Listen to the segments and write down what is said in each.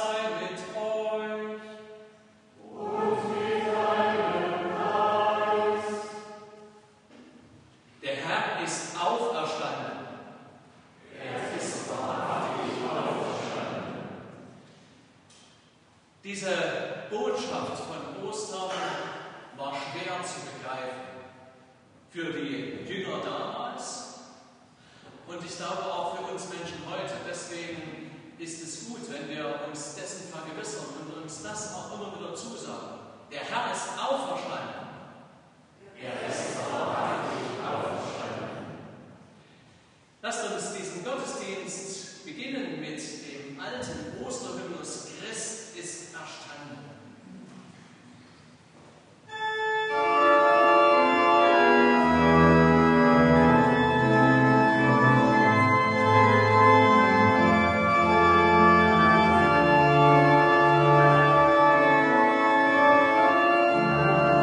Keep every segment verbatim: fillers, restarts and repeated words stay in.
Diese Botschaft von Ostern war schwer zu begreifen für die Jünger damals und ich glaube auch für uns Menschen heute. Deswegen ist es gut, wenn wir uns dessen vergewissern und uns das auch immer wieder zusagen. Der Herr ist auferstanden. Er ist wahrhaftig auferstanden. Lasst uns diesen Gottesdienst beginnen mit dem alten Osterhymnus Christ ist erstanden. Thank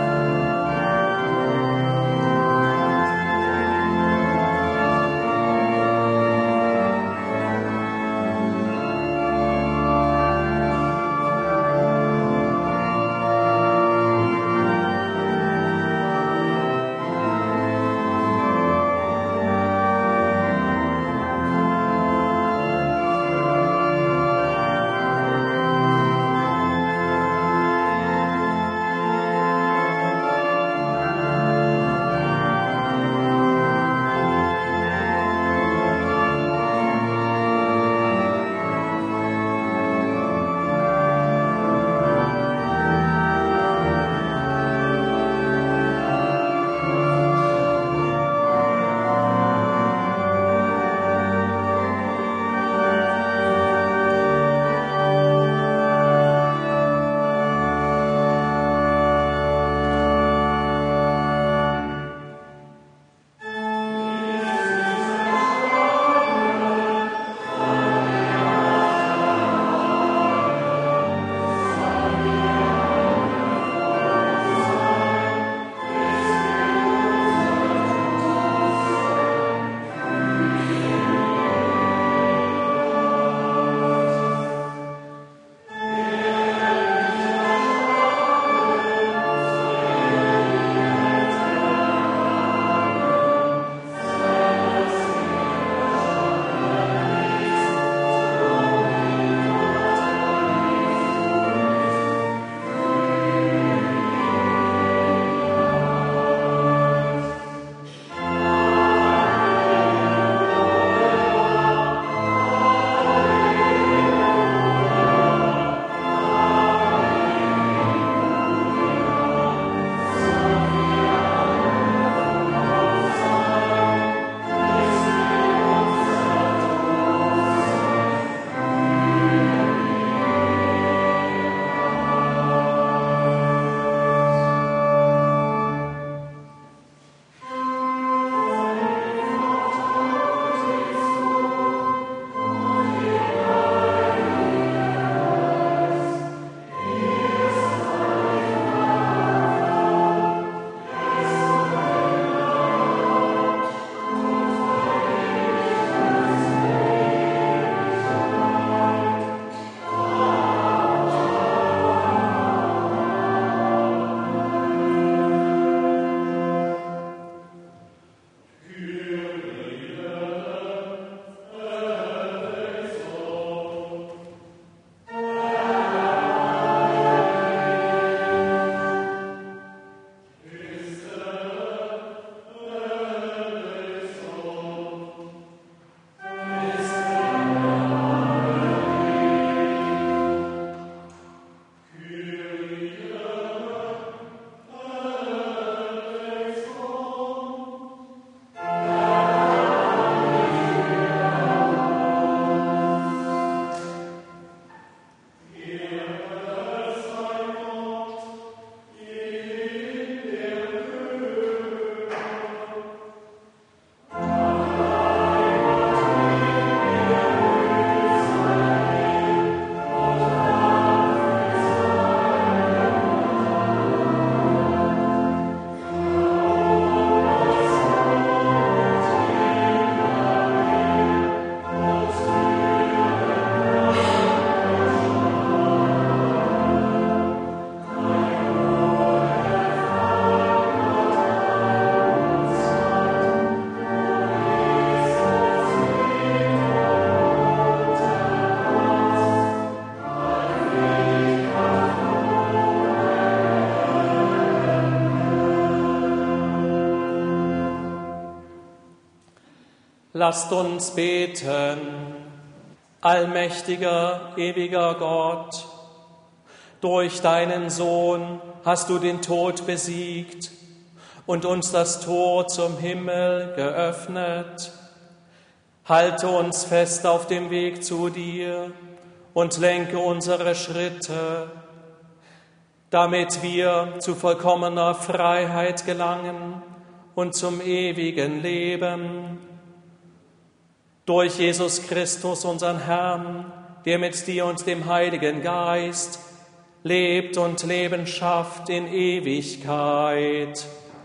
Lasst uns beten. Allmächtiger, ewiger Gott, durch deinen Sohn hast du den Tod besiegt und uns das Tor zum Himmel geöffnet. Halte uns fest auf dem Weg zu dir und lenke unsere Schritte, damit wir zu vollkommener Freiheit gelangen und zum ewigen Leben. Durch Jesus Christus, unseren Herrn, der mit dir und dem Heiligen Geist lebt und Leben schafft in Ewigkeit.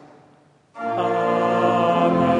Amen.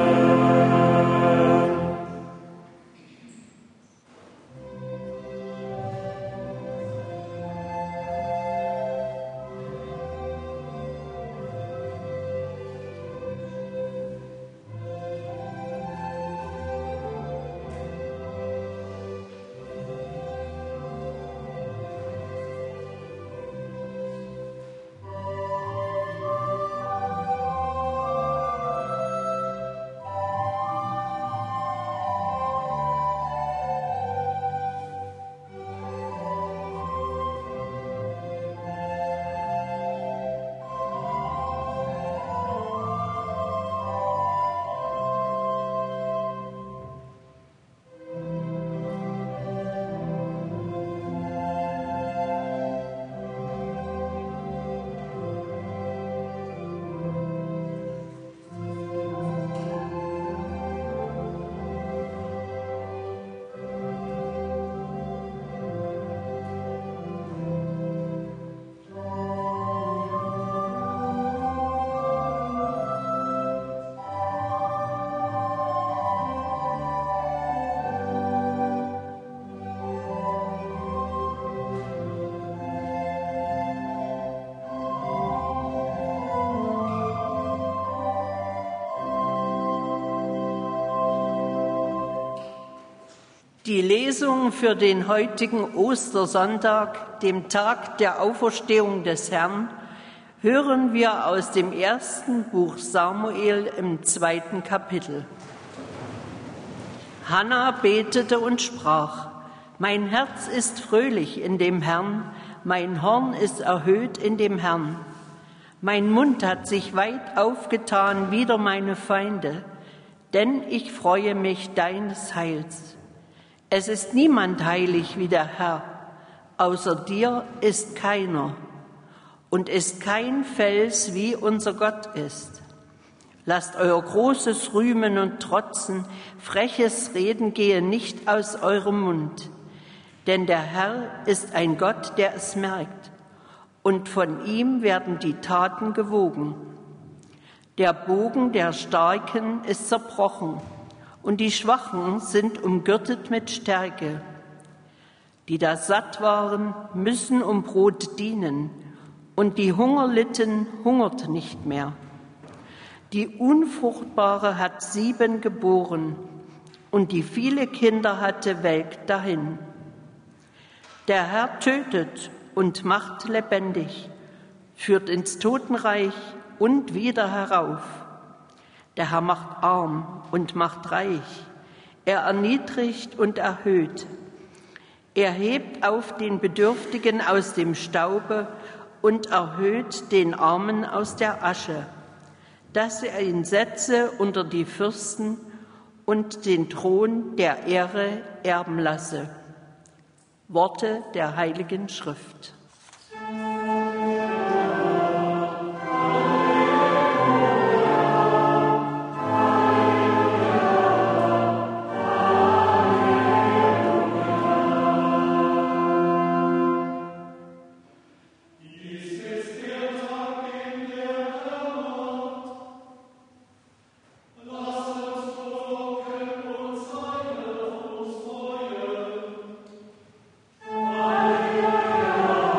Die Lesung für den heutigen Ostersonntag, dem Tag der Auferstehung des Herrn, hören wir aus dem ersten Buch Samuel im zweiten Kapitel. Hannah betete und sprach: Mein Herz ist fröhlich in dem Herrn, mein Horn ist erhöht in dem Herrn. Mein Mund hat sich weit aufgetan wider meine Feinde, denn ich freue mich deines Heils. Es ist niemand heilig wie der Herr, außer dir ist keiner, und ist kein Fels wie unser Gott ist. Lasst euer Großes rühmen und trotzen, freches Reden gehe nicht aus eurem Mund. Denn der Herr ist ein Gott, der es merkt, und von ihm werden die Taten gewogen. Der Bogen der Starken ist zerbrochen, und die Schwachen sind umgürtet mit Stärke. Die da satt waren, müssen um Brot dienen, und die Hunger litten, hungert nicht mehr. Die Unfruchtbare hat sieben geboren, und die viele Kinder hatte, welkt dahin. Der Herr tötet und macht lebendig, führt ins Totenreich und wieder herauf. Der Herr macht arm und macht reich, er erniedrigt und erhöht. Er hebt auf den Bedürftigen aus dem Staube und erhöht den Armen aus der Asche, dass er ihn setze unter die Fürsten und den Thron der Ehre erben lasse. Worte der Heiligen Schrift. Amen.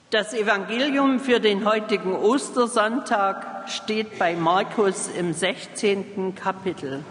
Das Evangelium für den heutigen Ostersonntag steht bei Markus im sechzehnten Kapitel.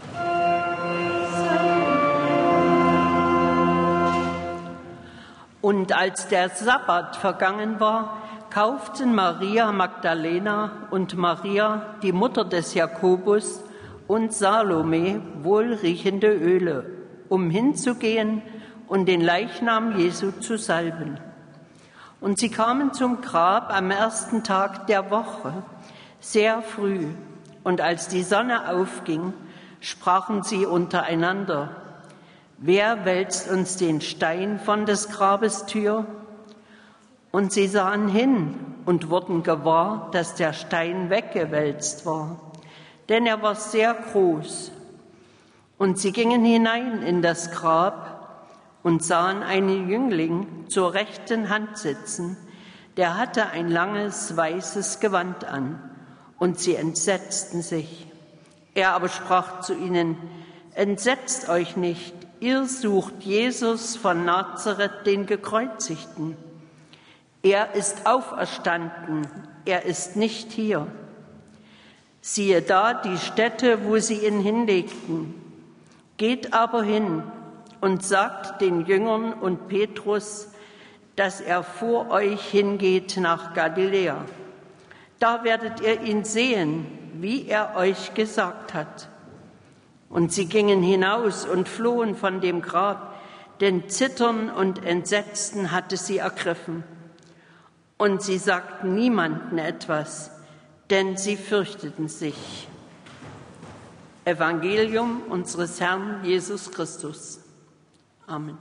Und als der Sabbat vergangen war, kauften Maria Magdalena und Maria, die Mutter des Jakobus, und Salome wohlriechende Öle, um hinzugehen und den Leichnam Jesu zu salben. Und sie kamen zum Grab am ersten Tag der Woche, sehr früh. Und als die Sonne aufging, sprachen sie untereinander: Wer wälzt uns den Stein von des Grabes Tür? Und sie sahen hin und wurden gewahr, dass der Stein weggewälzt war, denn er war sehr groß. Und sie gingen hinein in das Grab und sahen einen Jüngling zur rechten Hand sitzen, der hatte ein langes weißes Gewand an, und sie entsetzten sich. Er aber sprach zu ihnen: Entsetzt euch nicht, ihr sucht Jesus von Nazareth, den Gekreuzigten. Er ist auferstanden, er ist nicht hier. Siehe da die Stätte, wo sie ihn hinlegten. Geht aber hin und sagt den Jüngern und Petrus, dass er vor euch hingeht nach Galiläa. Da werdet ihr ihn sehen, wie er euch gesagt hat. Und sie gingen hinaus und flohen von dem Grab, denn Zittern und Entsetzen hatte sie ergriffen. Und sie sagten niemandem etwas, denn sie fürchteten sich. Evangelium unseres Herrn Jesus Christus. Amen.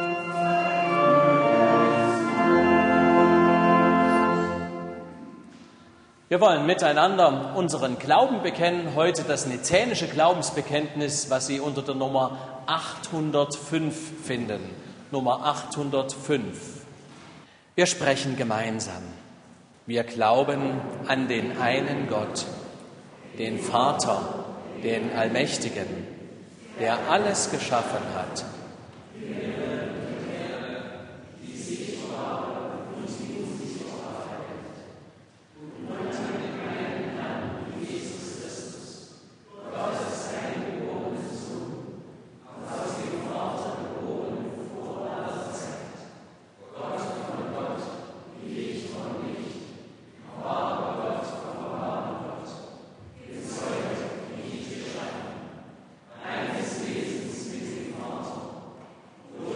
Wir wollen miteinander unseren Glauben bekennen, heute das nizänische Glaubensbekenntnis, was Sie unter der Nummer achthundertfünf finden. Nummer achthundertfünf. Wir sprechen gemeinsam. Wir glauben an den einen Gott, den Vater, den Allmächtigen, der alles geschaffen hat. Eines Wesens mit dem Vater,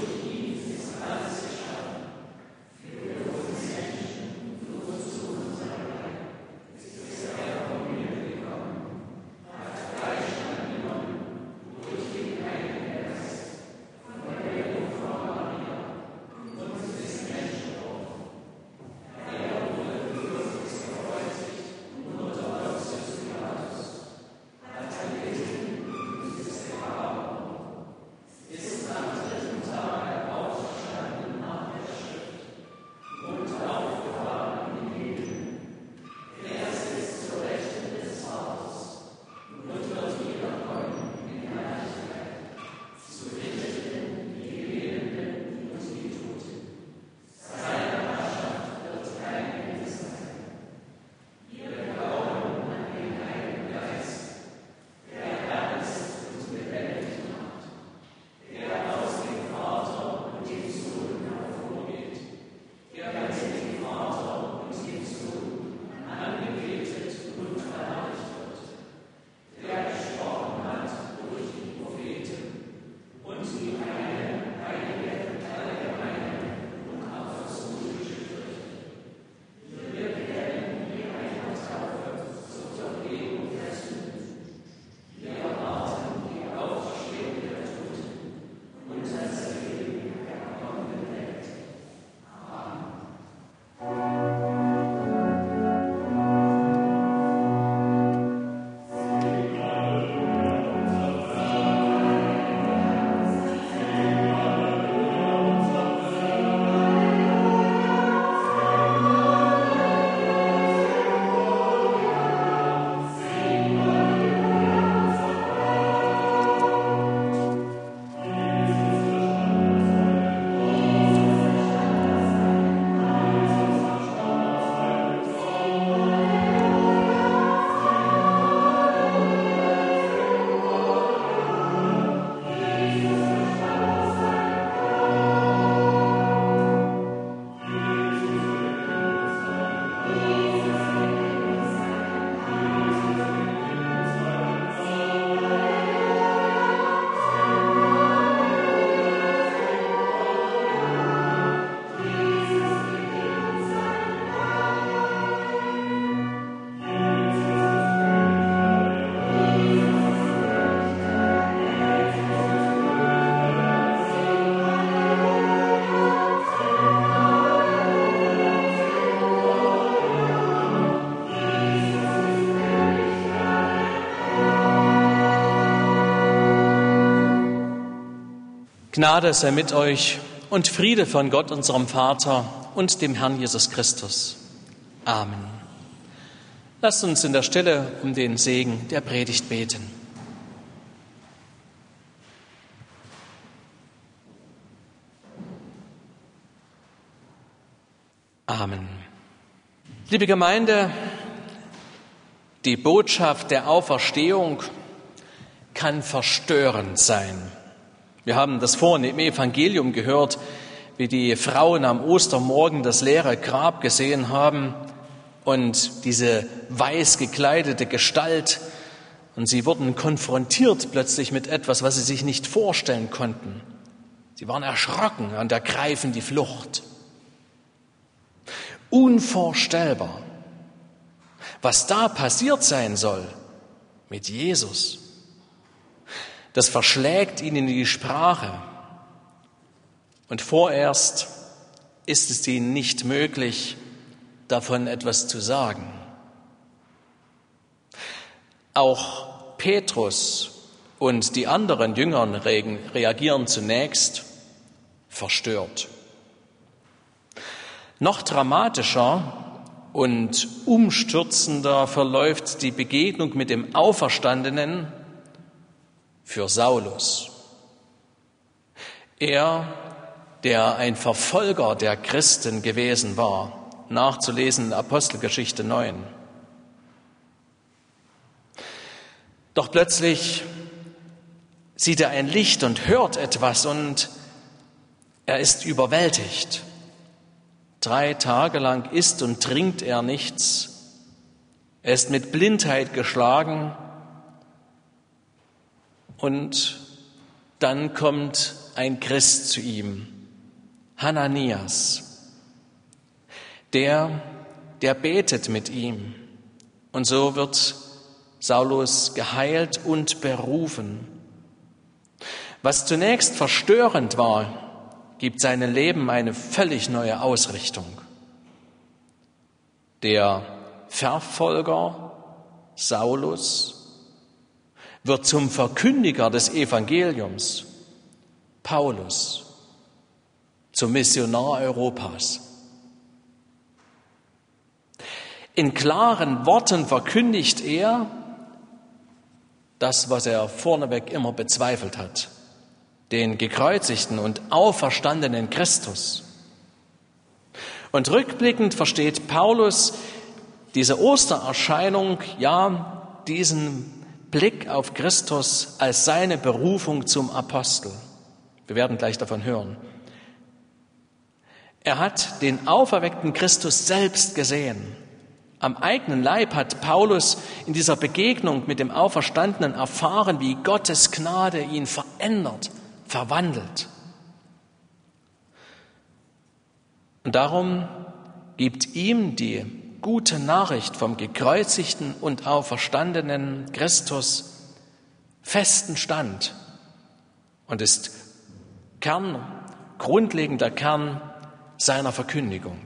Gnade sei mit euch und Friede von Gott, unserem Vater und dem Herrn Jesus Christus. Amen. Lasst uns in der Stille um den Segen der Predigt beten. Amen. Liebe Gemeinde, die Botschaft der Auferstehung kann verstörend sein. Wir haben das vorhin im Evangelium gehört, wie die Frauen am Ostermorgen das leere Grab gesehen haben und diese weiß gekleidete Gestalt. Und sie wurden konfrontiert plötzlich mit etwas, was sie sich nicht vorstellen konnten. Sie waren erschrocken und ergreifen die Flucht. Unvorstellbar, was da passiert sein soll mit Jesus. Das verschlägt ihnen die Sprache. Und vorerst ist es ihnen nicht möglich, davon etwas zu sagen. Auch Petrus und die anderen Jüngern reagieren zunächst verstört. Noch dramatischer und umstürzender verläuft die Begegnung mit dem Auferstandenen für Saulus. Er, der ein Verfolger der Christen gewesen war, nachzulesen in Apostelgeschichte neun. Doch plötzlich sieht er ein Licht und hört etwas und er ist überwältigt. Drei Tage lang isst und trinkt er nichts. Er ist mit Blindheit geschlagen. Und dann kommt ein Christ zu ihm, Hananias. Der, der betet mit ihm. Und so wird Saulus geheilt und berufen. Was zunächst verstörend war, gibt seinem Leben eine völlig neue Ausrichtung. Der Verfolger Saulus wird zum Verkündiger des Evangeliums, Paulus, zum Missionar Europas. In klaren Worten verkündigt er das, was er vorneweg immer bezweifelt hat, den gekreuzigten und auferstandenen Christus. Und rückblickend versteht Paulus diese Ostererscheinung, ja, diesen Blick auf Christus als seine Berufung zum Apostel. Wir werden gleich davon hören. Er hat den auferweckten Christus selbst gesehen. Am eigenen Leib hat Paulus in dieser Begegnung mit dem Auferstandenen erfahren, wie Gottes Gnade ihn verändert, verwandelt. Und darum gibt ihm die gute Nachricht vom gekreuzigten und auferstandenen Christus festen Stand und ist Kern, grundlegender Kern seiner Verkündigung.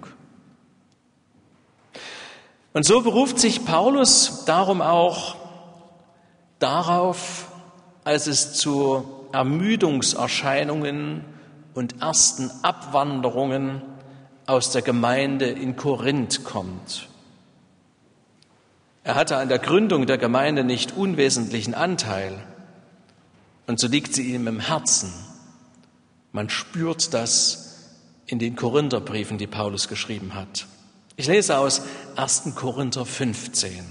Und so beruft sich Paulus darum auch darauf, als es zu Ermüdungserscheinungen und ersten Abwanderungen aus der Gemeinde in Korinth kommt. Er hatte an der Gründung der Gemeinde nicht unwesentlichen Anteil und so liegt sie ihm im Herzen. Man spürt das in den Korintherbriefen, die Paulus geschrieben hat. Ich lese aus ersten Korinther fünfzehn.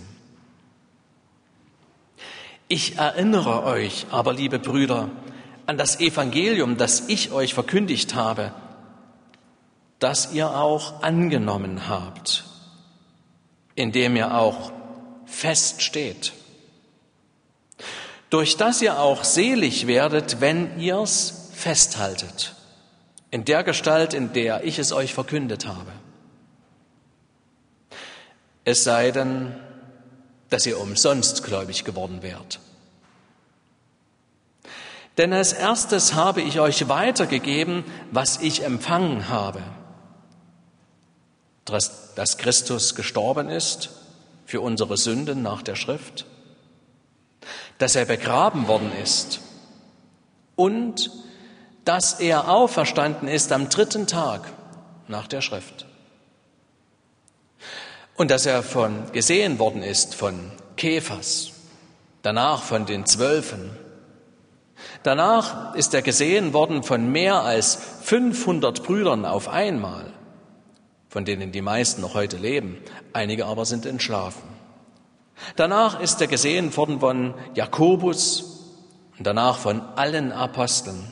Ich erinnere euch aber, liebe Brüder, an das Evangelium, das ich euch verkündigt habe, das ihr auch angenommen habt, in dem ihr auch fest steht, durch das ihr auch selig werdet, wenn ihr's festhaltet, in der Gestalt, in der ich es euch verkündet habe. Es sei denn, dass ihr umsonst gläubig geworden wärt. Denn als erstes habe ich euch weitergegeben, was ich empfangen habe, dass, dass Christus gestorben ist für unsere Sünden nach der Schrift, dass er begraben worden ist und dass er auferstanden ist am dritten Tag nach der Schrift. Und dass er von gesehen worden ist von Kephas, danach von den Zwölfen. Danach ist er gesehen worden von mehr als fünfhundert Brüdern auf einmal, von denen die meisten noch heute leben, einige aber sind entschlafen. Danach ist er gesehen worden von Jakobus und danach von allen Aposteln.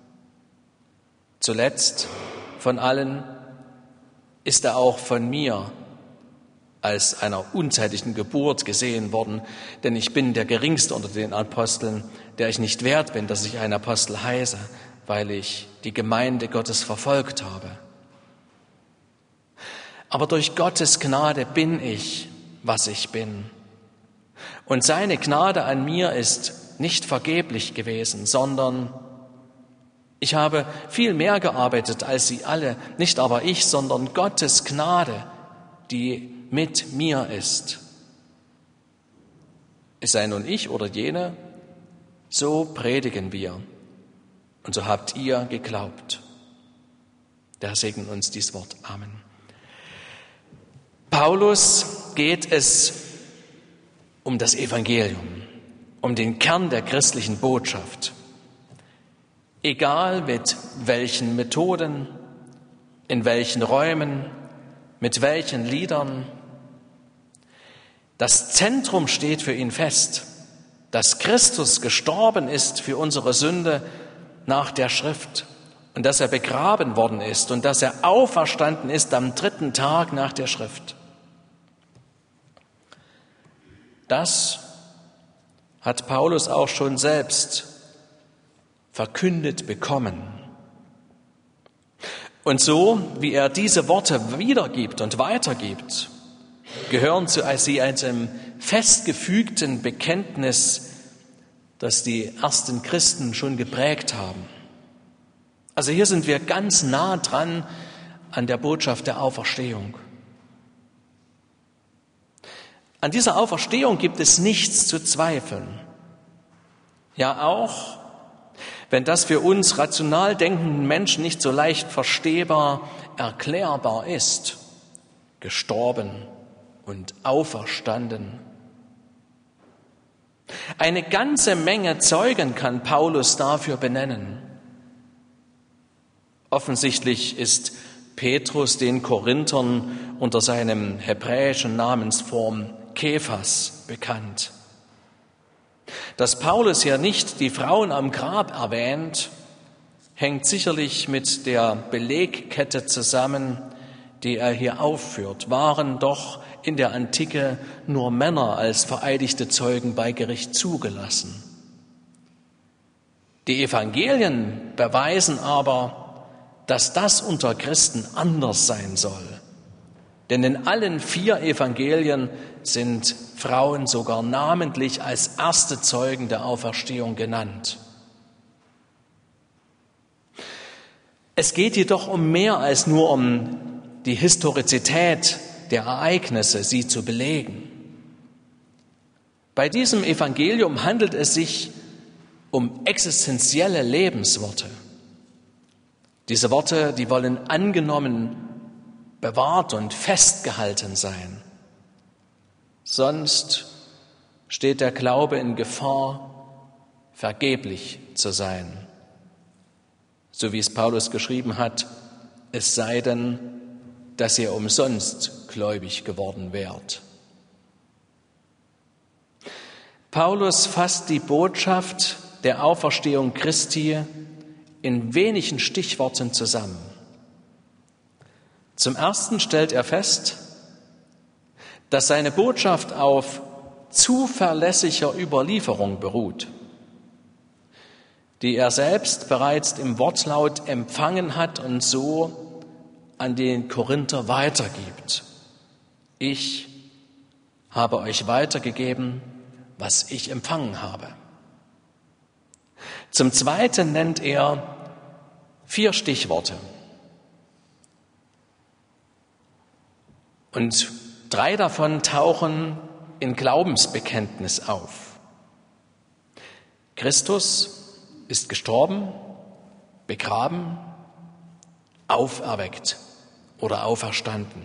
Zuletzt von allen ist er auch von mir als einer unzeitlichen Geburt gesehen worden, denn ich bin der Geringste unter den Aposteln, der ich nicht wert bin, dass ich ein Apostel heiße, weil ich die Gemeinde Gottes verfolgt habe. Aber durch Gottes Gnade bin ich, was ich bin. Und seine Gnade an mir ist nicht vergeblich gewesen, sondern ich habe viel mehr gearbeitet als sie alle, nicht aber ich, sondern Gottes Gnade, die mit mir ist. Es sei nun ich oder jene, so predigen wir und so habt ihr geglaubt. Der Herr segne uns dies Wort. Amen. Paulus geht es um das Evangelium, um den Kern der christlichen Botschaft. Egal mit welchen Methoden, in welchen Räumen, mit welchen Liedern, das Zentrum steht für ihn fest, dass Christus gestorben ist für unsere Sünde nach der Schrift und dass er begraben worden ist und dass er auferstanden ist am dritten Tag nach der Schrift. Das hat Paulus auch schon selbst verkündet bekommen. Und so, wie er diese Worte wiedergibt und weitergibt, gehören zu sie einem festgefügten Bekenntnis, das die ersten Christen schon geprägt haben. Also hier sind wir ganz nah dran an der Botschaft der Auferstehung. An dieser Auferstehung gibt es nichts zu zweifeln. Ja, auch wenn das für uns rational denkenden Menschen nicht so leicht verstehbar, erklärbar ist, gestorben und auferstanden. Eine ganze Menge Zeugen kann Paulus dafür benennen. Offensichtlich ist Petrus den Korinthern unter seinem hebräischen Namensform Kephas bekannt. Dass Paulus hier nicht die Frauen am Grab erwähnt, hängt sicherlich mit der Belegkette zusammen, die er hier aufführt. Waren doch in der Antike nur Männer als vereidigte Zeugen bei Gericht zugelassen. Die Evangelien beweisen aber, dass das unter Christen anders sein soll. Denn in allen vier Evangelien sind Frauen sogar namentlich als erste Zeugen der Auferstehung genannt. Es geht jedoch um mehr als nur um die Historizität der Ereignisse, sie zu belegen. Bei diesem Evangelium handelt es sich um existenzielle Lebensworte. Diese Worte, die wollen angenommen, bewahrt und festgehalten sein. Sonst steht der Glaube in Gefahr, vergeblich zu sein. So wie es Paulus geschrieben hat, es sei denn, dass ihr umsonst gläubig geworden wärt. Paulus fasst die Botschaft der Auferstehung Christi in wenigen Stichworten zusammen. Zum Ersten stellt er fest, dass seine Botschaft auf zuverlässiger Überlieferung beruht, die er selbst bereits im Wortlaut empfangen hat und so an den Korinther weitergibt. Ich habe euch weitergegeben, was ich empfangen habe. Zum Zweiten nennt er vier Stichworte. Und drei davon tauchen in Glaubensbekenntnis auf. Christus ist gestorben, begraben, auferweckt oder auferstanden.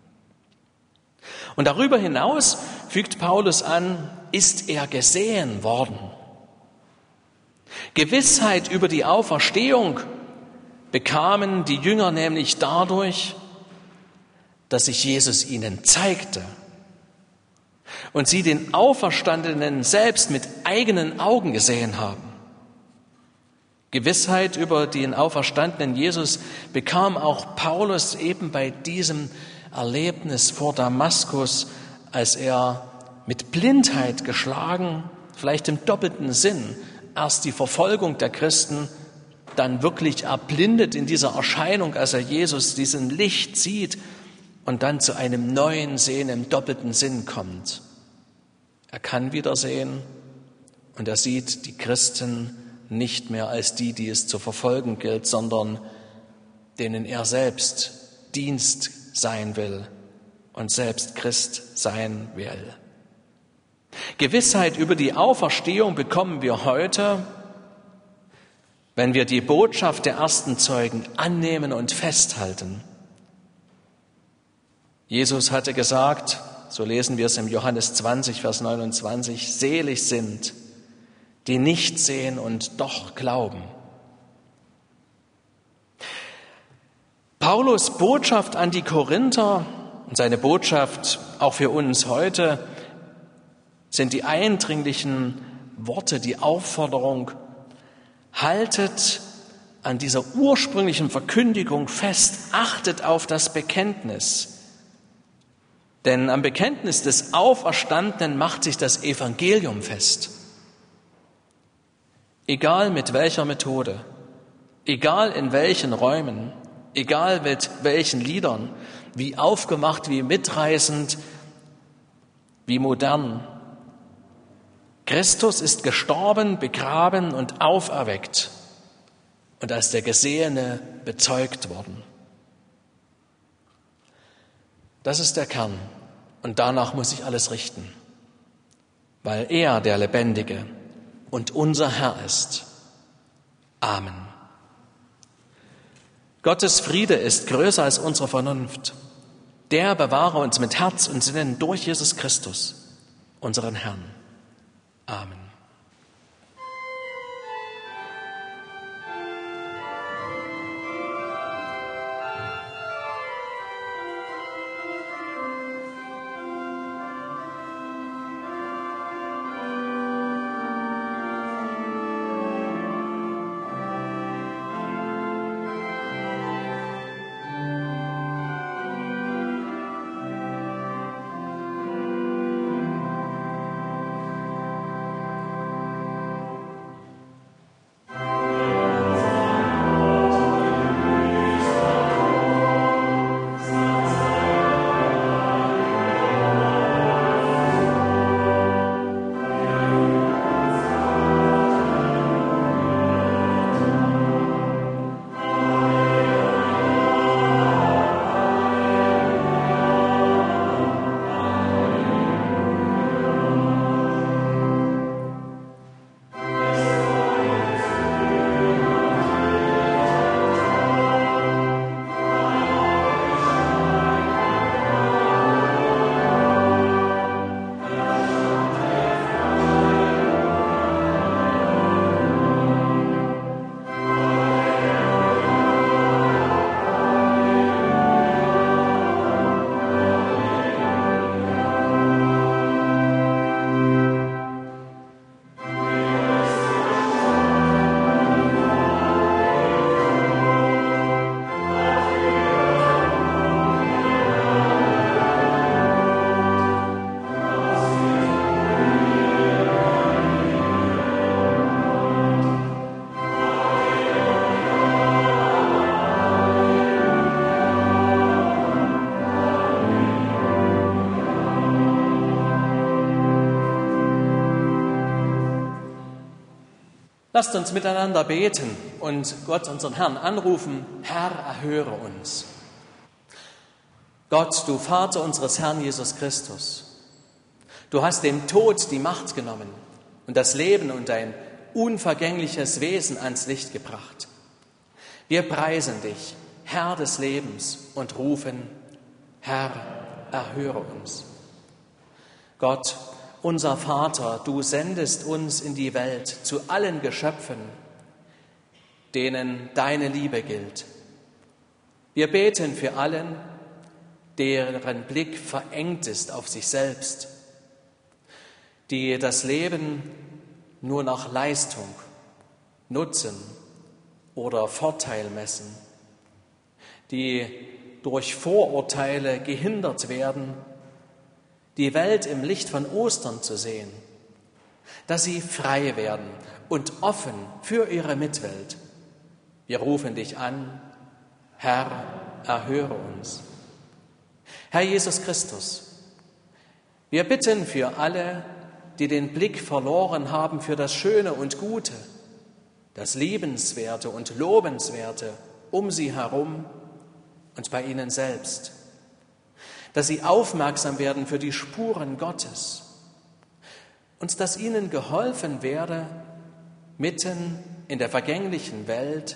Und darüber hinaus, fügt Paulus an, ist er gesehen worden. Gewissheit über die Auferstehung bekamen die Jünger nämlich dadurch, dass sich Jesus ihnen zeigte und sie den Auferstandenen selbst mit eigenen Augen gesehen haben. Gewissheit über den auferstandenen Jesus bekam auch Paulus eben bei diesem Erlebnis vor Damaskus, als er mit Blindheit geschlagen, vielleicht im doppelten Sinn, erst die Verfolgung der Christen, dann wirklich erblindet in dieser Erscheinung, als er Jesus diesen Licht sieht und dann zu einem neuen Sehen im doppelten Sinn kommt. Er kann wieder sehen und er sieht die Christen nicht mehr als die, die es zu verfolgen gilt, sondern denen er selbst Dienst sein will und selbst Christ sein will. Gewissheit über die Auferstehung bekommen wir heute, wenn wir die Botschaft der ersten Zeugen annehmen und festhalten. Jesus hatte gesagt, so lesen wir es im Johannes zwanzig, Vers neunundzwanzig, selig sind, die nicht sehen und doch glauben. Paulus' Botschaft an die Korinther und seine Botschaft auch für uns heute sind die eindringlichen Worte, die Aufforderung, haltet an dieser ursprünglichen Verkündigung fest, achtet auf das Bekenntnis. Denn am Bekenntnis des Auferstandenen macht sich das Evangelium fest. Egal mit welcher Methode, egal in welchen Räumen, egal mit welchen Liedern, wie aufgemacht, wie mitreißend, wie modern. Christus ist gestorben, begraben und auferweckt und als der Gesehene bezeugt worden. Das ist der Kern und danach muss sich alles richten, weil er der Lebendige und unser Herr ist. Amen. Gottes Friede ist größer als unsere Vernunft. Der bewahre uns mit Herz und Sinnen durch Jesus Christus, unseren Herrn. Amen. Lasst uns miteinander beten und Gott, unseren Herrn, anrufen: Herr, erhöre uns. Gott, du Vater unseres Herrn Jesus Christus, du hast dem Tod die Macht genommen und das Leben und dein unvergängliches Wesen ans Licht gebracht. Wir preisen dich, Herr des Lebens, und rufen, Herr, erhöre uns. Gott, unser Vater, du sendest uns in die Welt zu allen Geschöpfen, denen deine Liebe gilt. Wir beten für allen, deren Blick verengt ist auf sich selbst, die das Leben nur nach Leistung, Nutzen oder Vorteil messen, die durch Vorurteile gehindert werden, die Welt im Licht von Ostern zu sehen, dass sie frei werden und offen für ihre Mitwelt. Wir rufen dich an, Herr, erhöre uns. Herr Jesus Christus, wir bitten für alle, die den Blick verloren haben für das Schöne und Gute, das Liebenswerte und Lobenswerte um sie herum und bei ihnen selbst, dass sie aufmerksam werden für die Spuren Gottes und dass ihnen geholfen werde, mitten in der vergänglichen Welt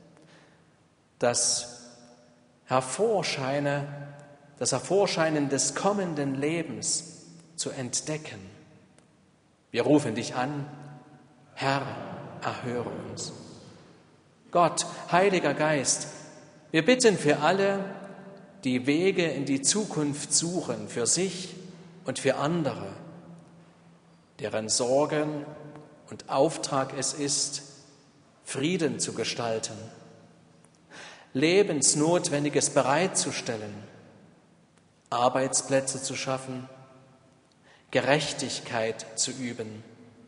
das Hervorscheine, das Hervorscheinen des kommenden Lebens zu entdecken. Wir rufen dich an, Herr, erhöre uns. Gott, Heiliger Geist, wir bitten für alle, die Wege in die Zukunft suchen, für sich und für andere, deren Sorgen und Auftrag es ist, Frieden zu gestalten, Lebensnotwendiges bereitzustellen, Arbeitsplätze zu schaffen, Gerechtigkeit zu üben,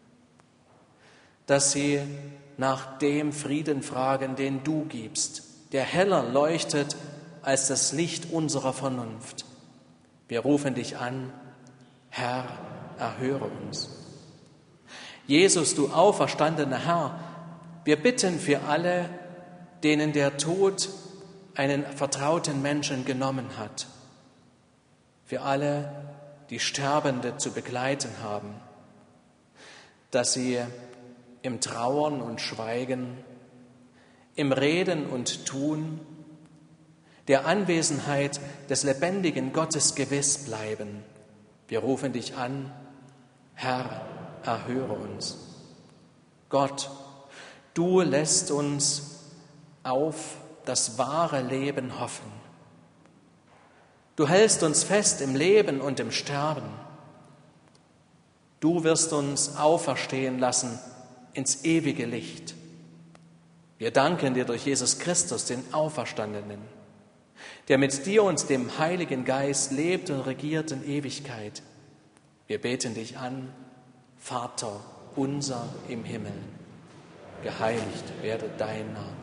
dass sie nach dem Frieden fragen, den du gibst, der heller leuchtet als das Licht unserer Vernunft. Wir rufen dich an, Herr, erhöre uns. Jesus, du auferstandener Herr, wir bitten für alle, denen der Tod einen vertrauten Menschen genommen hat, für alle, die Sterbende zu begleiten haben, dass sie im Trauern und Schweigen, im Reden und Tun, der Anwesenheit des lebendigen Gottes gewiss bleiben. Wir rufen dich an, Herr, erhöre uns. Gott, du lässt uns auf das wahre Leben hoffen. Du hältst uns fest im Leben und im Sterben. Du wirst uns auferstehen lassen ins ewige Licht. Wir danken dir durch Jesus Christus, den Auferstandenen, der mit dir und dem Heiligen Geist lebt und regiert in Ewigkeit. Wir beten dich an, Vater unser im Himmel, geheiligt werde dein Name.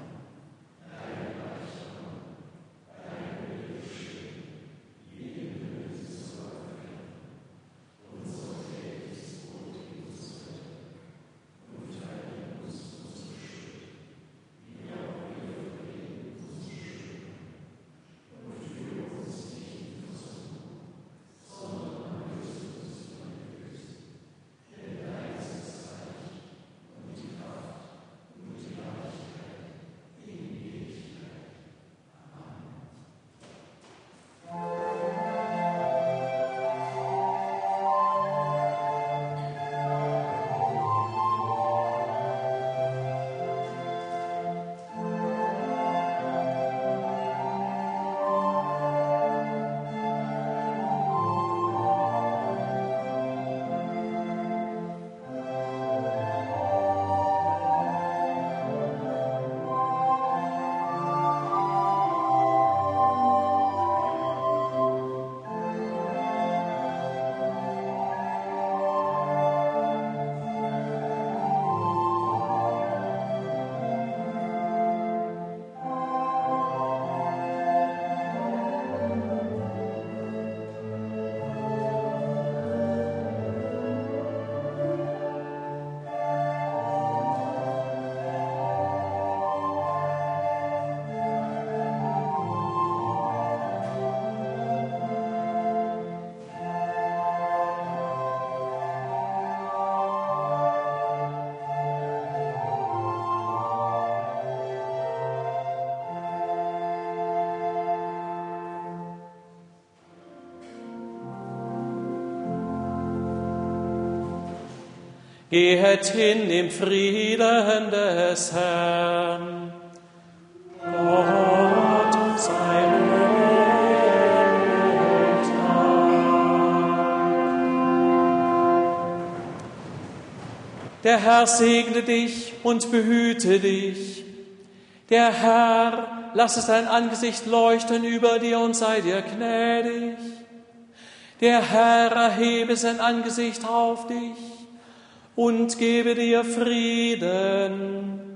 Gehet hin im Frieden des Herrn. Gott sei Lob und Dank. Der Herr segne dich und behüte dich. Der Herr lasse sein Angesicht leuchten über dir und sei dir gnädig. Der Herr erhebe sein Angesicht auf dich und gebe dir Frieden.